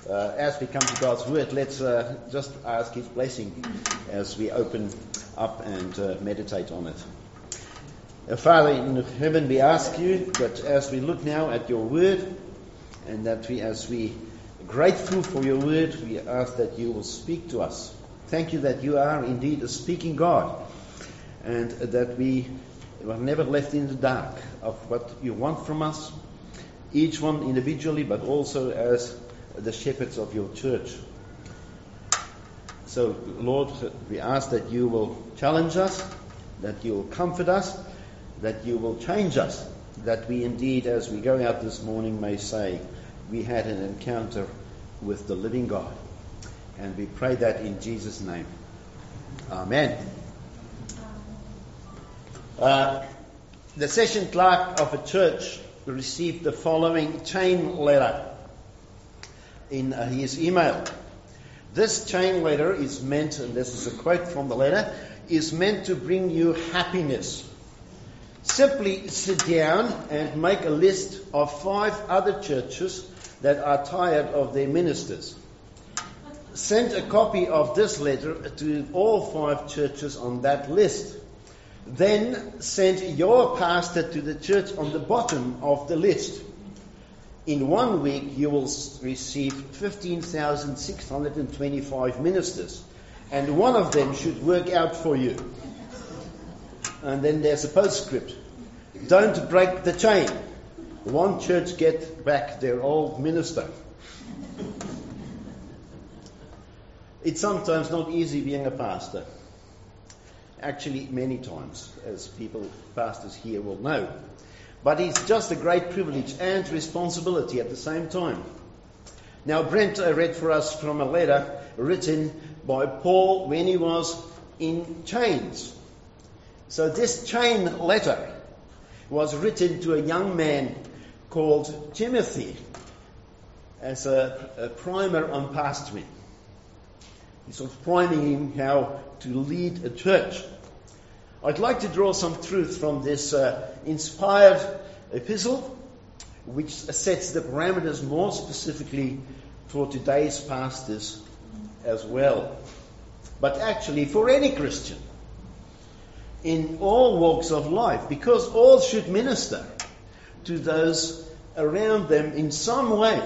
as we come to God's Word, let's just ask His blessing as we open up and meditate on it. Father in heaven, we ask you that as we look now at your Word, and that as we are grateful for your Word, we ask that you will speak to us. Thank you that you are indeed a speaking God, and that we are never left in the dark of what you want from us, each one individually, but also as the shepherds of your church. So, Lord, we ask that you will challenge us, that you will comfort us, that you will change us, that we indeed, as we go out this morning, may say, we had an encounter with the living God. And we pray that in Jesus' name. Amen. The session clerk of a church received the following chain letter in his email. This chain letter is meant, and this is a quote from the letter, is meant to bring you happiness. Simply sit down and make a list of 5 other churches that are tired of their ministers. Send a copy of this letter to all 5 churches on that list. Then send your pastor to the church on the bottom of the list. In 1 week, you will receive 15,625 ministers, and one of them should work out for you. And then there's a postscript. Don't break the chain. One church get back their old minister. It's sometimes not easy being a pastor. Actually, many times, as pastors here will know. But it's just a great privilege and responsibility at the same time. Now, Brent read for us from a letter written by Paul when he was in chains. So this chain letter was written to a young man called Timothy as a primer on pastoring. He's sort of priming him how to lead a church. I'd like to draw some truth from this inspired epistle, which sets the parameters more specifically for today's pastors as well. But actually for any Christian in all walks of life, because all should minister to those around them in some way.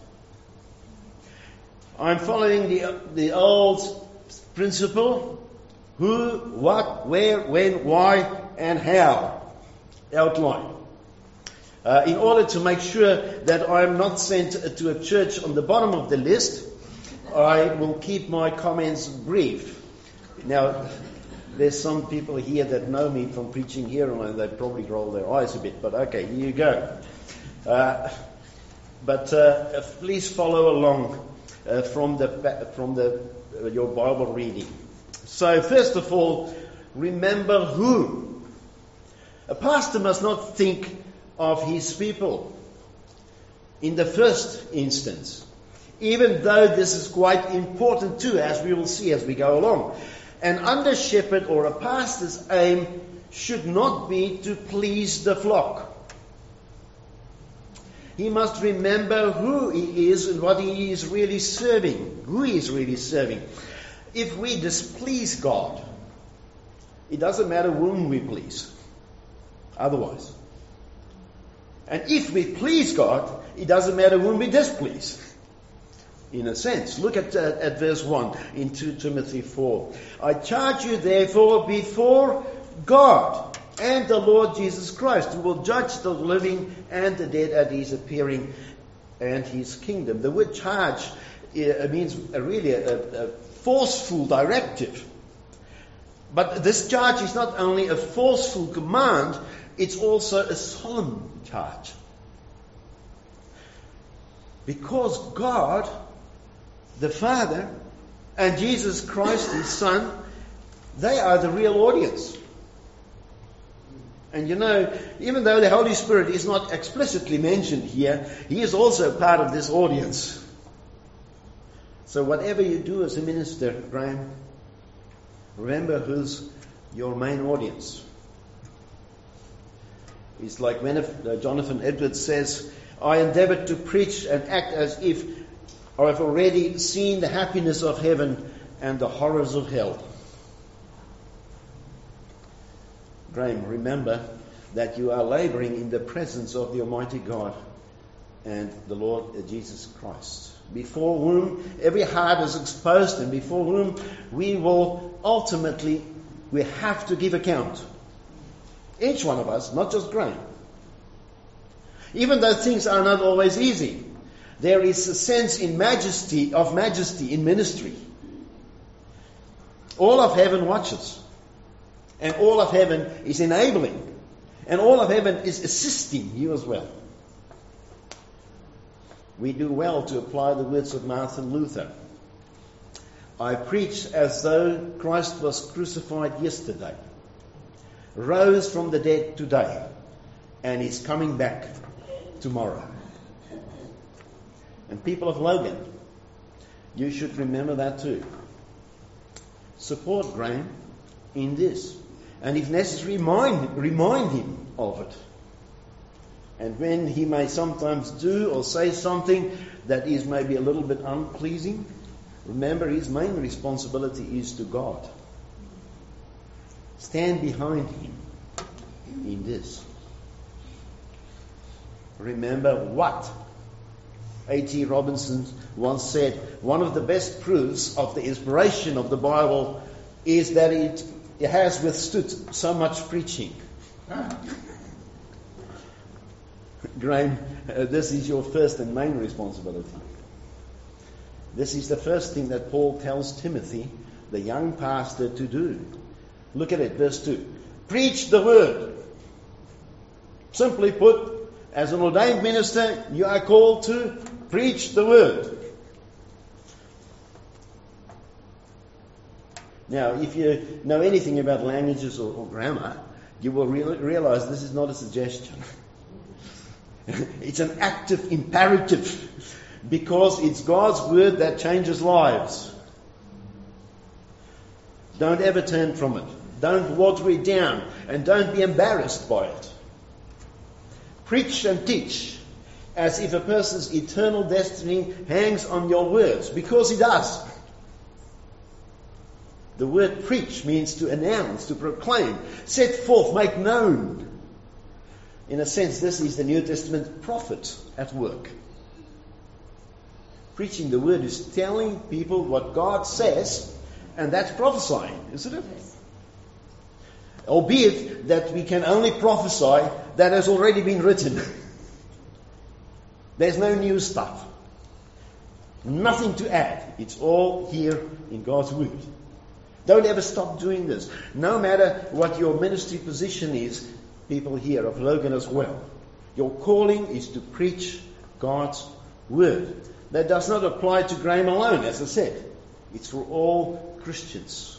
I'm following the old principle: who, what, where, when, why, and how outline. In order to make sure that I'm not sent to a church on the bottom of the list, I will keep my comments brief. Now, there's some people here that know me from preaching here, and they probably roll their eyes a bit, but okay, here you go. But please follow along from your Bible reading. So first of all, remember who. A pastor must not think of his people in the first instance, even though this is quite important too, as we will see as we go along. An under shepherd or a pastor's aim should not be to please the flock. He must remember who he is and what he is really serving, who he is really serving. If we displease God, it doesn't matter whom we please, otherwise. And if we please God, it doesn't matter whom we displease, in a sense. Look at verse 1 in 2 Timothy 4. I charge you therefore before God and the Lord Jesus Christ, who will judge the living and the dead at his appearing and his kingdom. The word charge means really a forceful directive. But this charge is not only a forceful command, it's also a solemn charge. Because God, the Father, and Jesus Christ, His Son, they are the real audience. And you know, even though the Holy Spirit is not explicitly mentioned here, He is also part of this audience. So whatever you do as a minister, Graham, remember who's your main audience. It's like when Jonathan Edwards says, I endeavoured to preach and act as if or have already seen the happiness of heaven and the horrors of hell. Graham, remember that you are laboring in the presence of the Almighty God and the Lord Jesus Christ, before whom every heart is exposed and before whom we have to give account. Each one of us, not just Graham. Even though things are not always easy, there is a sense of majesty in ministry. All of heaven watches, and all of heaven is enabling, and all of heaven is assisting you as well. We do well to apply the words of Martin Luther. I preach as though Christ was crucified yesterday, rose from the dead today, and is coming back tomorrow. And people of Logan, you should remember that too. Support Graham in this, and if necessary, remind him of it. And when he may sometimes do or say something that is maybe a little bit unpleasing, remember his main responsibility is to God. Stand behind him in this. Remember what A.T. Robinson once said, one of the best proofs of the inspiration of the Bible is that it has withstood so much preaching. Graham, this is your first and main responsibility. This is the first thing that Paul tells Timothy, the young pastor, to do. Look at it, verse 2. Preach the word. Simply put, as an ordained minister, you are called to preach the word. Now, if you know anything about languages or grammar, you will realize this is not a suggestion. It's an active imperative, because it's God's word that changes lives. Don't ever turn from it. Don't water it down, and don't be embarrassed by it. Preach and teach as if a person's eternal destiny hangs on your words, because it does. The word preach means to announce, to proclaim, set forth, make known. In a sense, this is the New Testament prophet at work. Preaching the word is telling people what God says, and that's prophesying, isn't it? Yes. Albeit that we can only prophesy that has already been written. There's no new stuff. Nothing to add. It's all here in God's word. Don't ever stop doing this. No matter what your ministry position is, people here of Logan as well. Your calling is to preach God's word. That does not apply to Graham alone, as I said. It's for all Christians.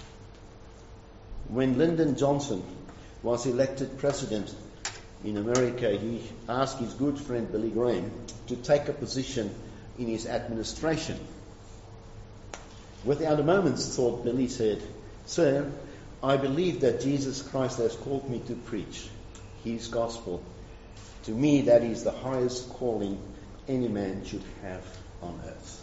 When Lyndon Johnson was elected president in America, he asked his good friend Billy Graham to take a position in his administration. Without a moment's thought, Billy said, "Sir, I believe that Jesus Christ has called me to preach His gospel. To me, that is the highest calling any man should have on earth."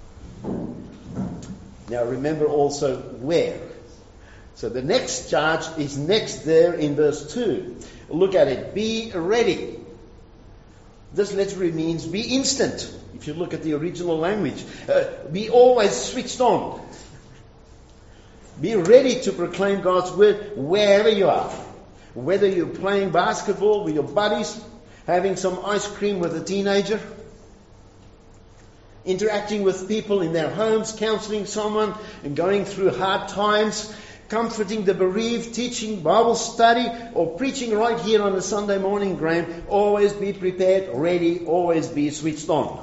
Now remember also where. So the next charge is next there in verse 2. Look at it. Be ready. This literally means be instant. If you look at the original language, be always switched on. Be ready to proclaim God's word wherever you are. Whether you're playing basketball with your buddies, having some ice cream with a teenager, interacting with people in their homes, counseling someone and going through hard times, comforting the bereaved, teaching Bible study, or preaching right here on a Sunday morning, Graham, always be prepared, ready, always be switched on.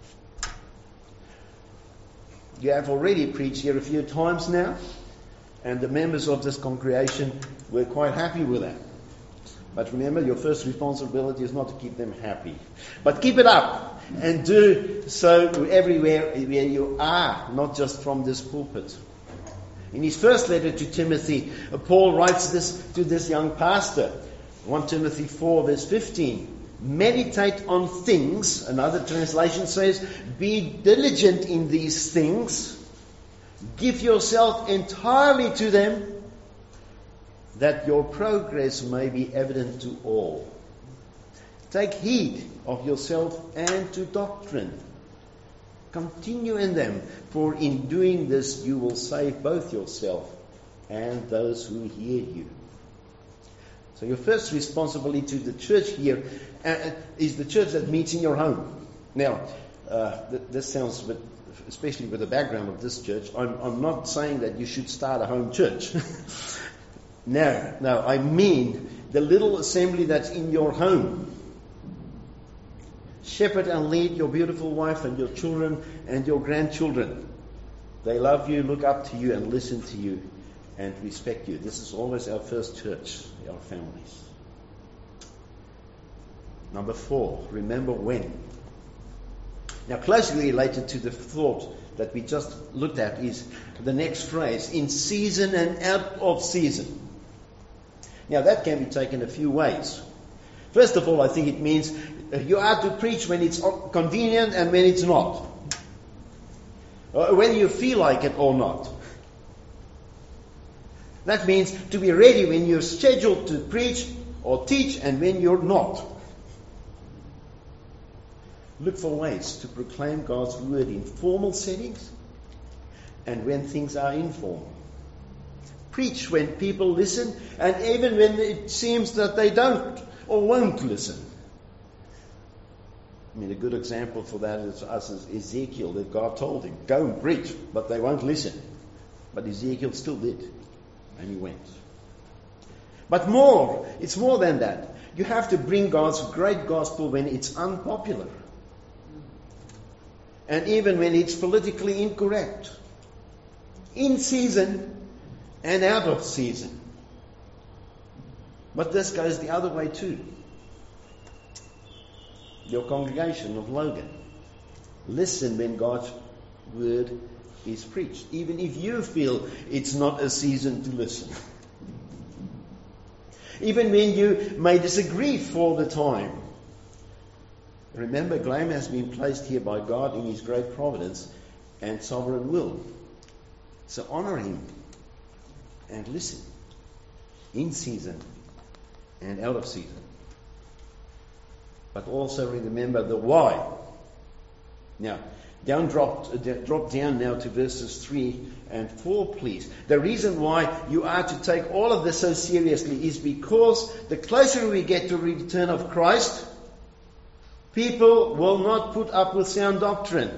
You have already preached here a few times now, and the members of this congregation were quite happy with that. But remember, your first responsibility is not to keep them happy, but keep it up and do so everywhere where you are, not just from this pulpit. In his first letter to Timothy, Paul writes this to this young pastor. 1 Timothy 4 verse 15. Meditate on things. Another translation says, be diligent in these things. Give yourself entirely to them, that your progress may be evident to all. Take heed of yourself and to doctrine. Continue in them, for in doing this you will save both yourself and those who hear you. So your first responsibility to the church here is the church that meets in your home. Now, this sounds a bit, especially with the background of this church, I'm not saying that you should start a home church. No, I mean the little assembly that's in your home. Shepherd and lead your beautiful wife and your children and your grandchildren. They love you, look up to you, and listen to you and respect you. This is always our first church, our families. Number 4, remember when. Now, closely related to the thought that we just looked at is the next phrase, in season and out of season. Now, that can be taken a few ways. First of all, I think it means you are to preach when it's convenient and when it's not. Whether you feel like it or not. That means to be ready when you're scheduled to preach or teach and when you're not. Look for ways to proclaim God's word in formal settings and when things are informal. Preach when people listen and even when it seems that they don't or won't listen. I mean, a good example for that is Ezekiel, that God told him, go and preach, but they won't listen. But Ezekiel still did, and he went. But it's more than that. You have to bring God's great gospel when it's unpopular. And even when it's politically incorrect. In season and out of season. But this goes the other way too. Your congregation of Logan, listen when God's word is preached, even if you feel it's not a season to listen. Even when you may disagree for the time. Remember, Graham has been placed here by God in His great providence and sovereign will. So honor Him and listen in season and out of season. But also remember the why. Now, drop down now to verses 3 and 4, please. The reason why you are to take all of this so seriously is because the closer we get to the return of Christ, people will not put up with sound doctrine.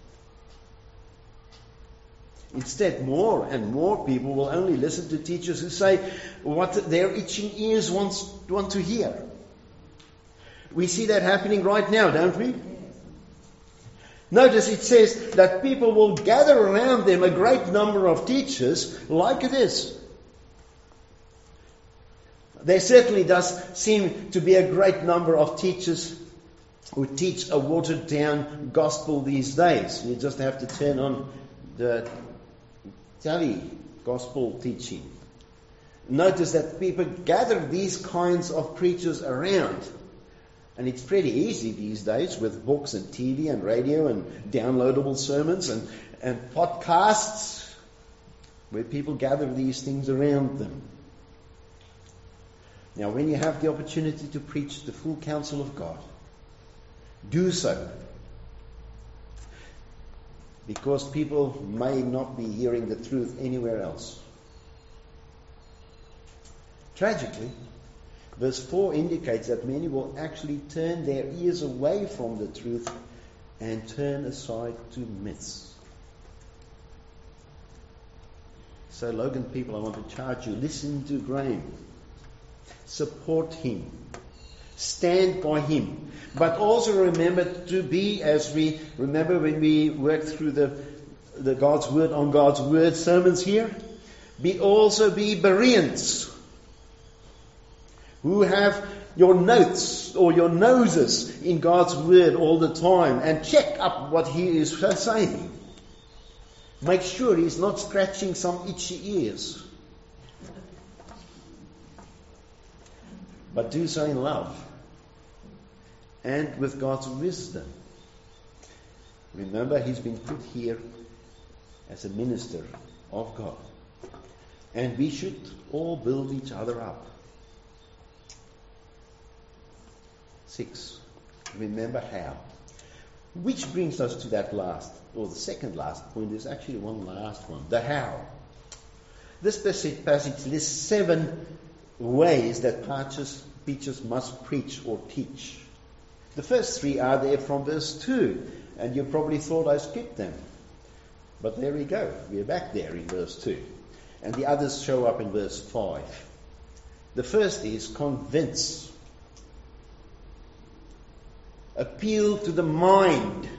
Instead, more and more people will only listen to teachers who say what their itching ears want to hear. We see that happening right now, don't we? Notice it says that people will gather around them a great number of teachers like this. There certainly does seem to be a great number of teachers who teach a watered down gospel these days. You just have to turn on the telly gospel teaching. Notice that people gather these kinds of preachers around. And it's pretty easy these days with books and TV and radio and downloadable sermons and podcasts where people gather these things around them. Now, when you have the opportunity to preach the full counsel of God, do so. Because people may not be hearing the truth anywhere else. Tragically, verse 4 indicates that many will actually turn their ears away from the truth and turn aside to myths. So, Logan people, I want to charge you, listen to Graham. Support him. Stand by him. But also remember to be, as we remember when we worked through the God's Word on God's Word sermons here, also be Bereans, who have your notes or your noses in God's Word all the time and check up what He is saying. Make sure He's not scratching some itchy ears. But do so in love. and with God's wisdom. Remember, he's been put here as a minister of God. And we should all build each other up. 6. Remember how. Which brings us to that last, or the second last point. There's actually one last one. The how. This passage lists 7 ways that preachers must preach or teach. The first 3 are there from verse 2, and you probably thought I skipped them. But there we go. We're back there in verse 2. And the others show up in verse 5. The first is convince. Appeal to the mind.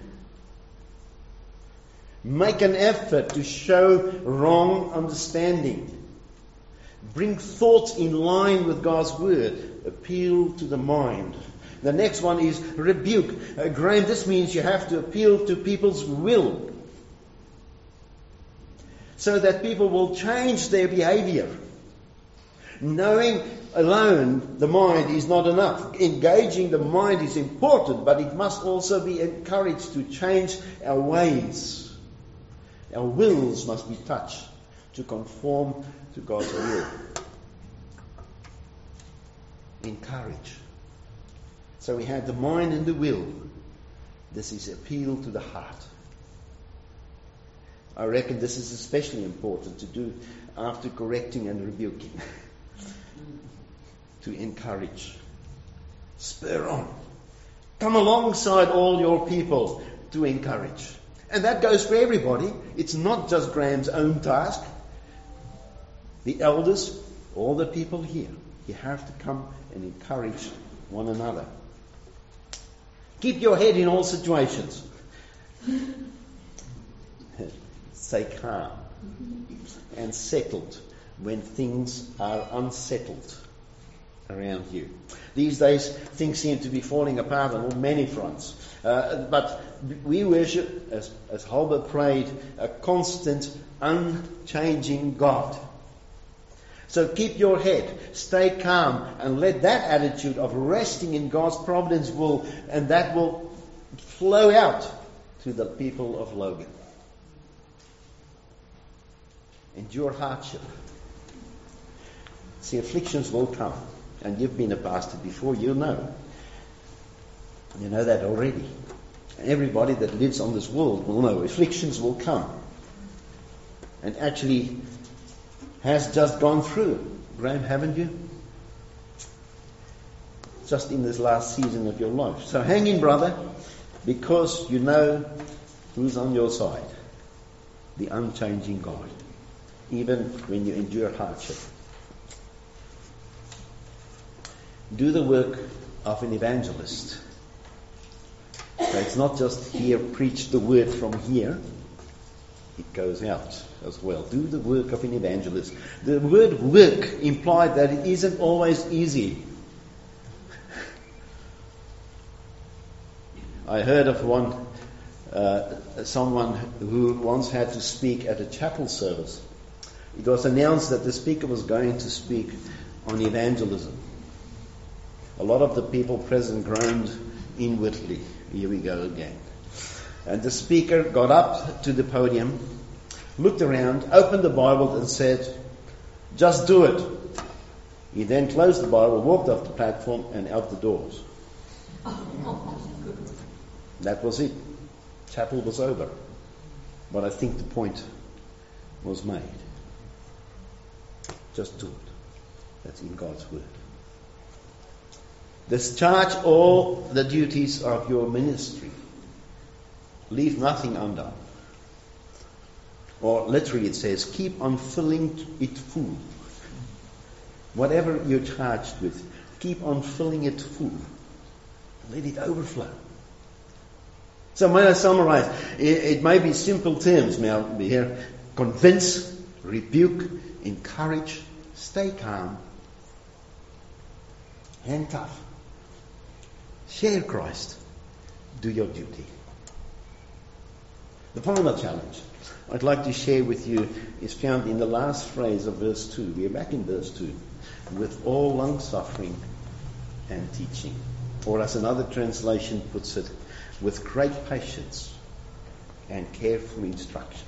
Make an effort to show wrong understanding. Bring thoughts in line with God's word. Appeal to the mind. The next one is rebuke. Graham, this means you have to appeal to people's will, so that people will change their behavior. Knowing alone the mind is not enough. Engaging the mind is important, but it must also be encouraged to change our ways. Our wills must be touched to conform to God's will. Encourage. So we have the mind and the will. This is appeal to the heart. I reckon this is especially important to do after correcting and rebuking. To encourage. Spur on. Come alongside all your people to encourage. And that goes for everybody. It's not just Graham's own task. The elders, all the people here, you have to come and encourage one another. Keep your head in all situations. Stay calm and settled when things are unsettled around you. These days, things seem to be falling apart on many fronts. But we worship, as Halber prayed, a constant, unchanging God. So keep your head, stay calm, and let that attitude of resting in God's providence and that will flow out to the people of Logan. Endure hardship. See, afflictions will come. And you've been a pastor before, you know. You know that already. Everybody that lives on this world will know afflictions will come. And actually has just gone through. Graham, haven't you? Just in this last season of your life. So hang in, brother, because you know who's on your side. The unchanging God. Even when you endure hardship. Do the work of an evangelist. So it's not just here, preach the word from here. It goes out as well. Do the work of an evangelist. The word work implied that it isn't always easy. I heard of someone who once had to speak at a chapel service. It was announced that the speaker was going to speak on evangelism. A lot of the people present groaned inwardly. Here we go again. And the speaker got up to the podium, looked around, opened the Bible and said, "Just do it." He then closed the Bible, walked off the platform and out the doors. That was it. Chapel was over. But I think the point was made. Just do it. That's in God's word. Discharge all the duties of your ministry. Leave nothing undone. Or literally it says, keep on filling it full. Whatever you're charged with, keep on filling it full. Let it overflow. So may I summarize? It may be simple terms, may I be here. Convince, rebuke, encourage, stay calm, hang tough. Share Christ. Do your duty. The final challenge I'd like to share with you is found in the last phrase of verse 2. We are back in verse 2. With all long suffering and teaching. Or as another translation puts it, with great patience and careful instruction.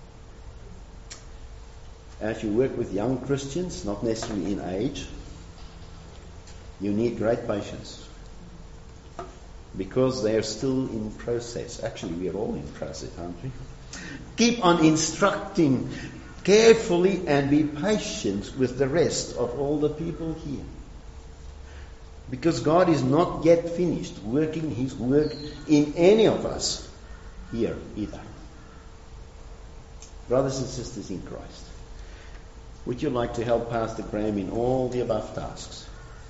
As you work with young Christians, not necessarily in age, you need great patience. Because they are still in process. Actually, we are all in process, aren't we? Keep on instructing carefully and be patient with the rest of all the people here. Because God is not yet finished working His work in any of us here either. Brothers and sisters in Christ, would you like to help Pastor Graham in all the above tasks?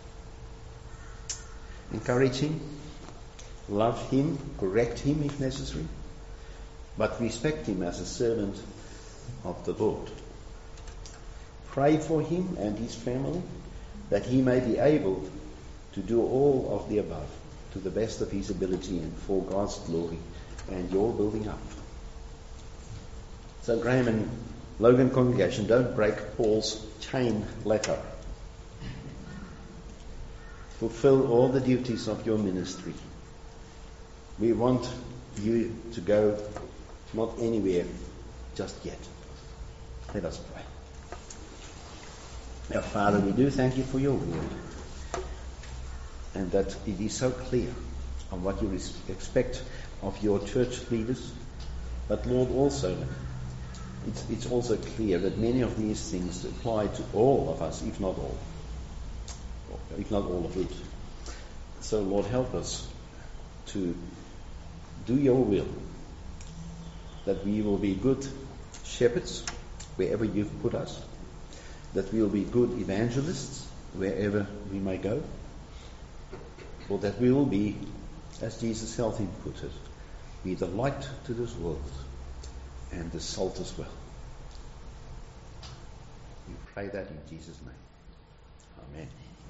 Encourage him, love him, correct him if necessary, but respect him as a servant of the Lord. Pray for him and his family that he may be able to do all of the above to the best of his ability and for God's glory and your building up. So Graham and Logan congregation, don't break Paul's chain letter. Fulfill all the duties of your ministry. We want you to go not anywhere just yet. Let us pray. Our Father, we do thank you for your word, and that it is so clear on what you expect of your church leaders. But Lord, also, it's also clear that many of these things apply to all of us, if not all of it. So Lord, help us to do your will, that we will be good shepherds wherever you've put us, that we will be good evangelists wherever we may go, or that we will be, as Jesus held him put it, be the light to this world and the salt as well. We pray that in Jesus' name. Amen.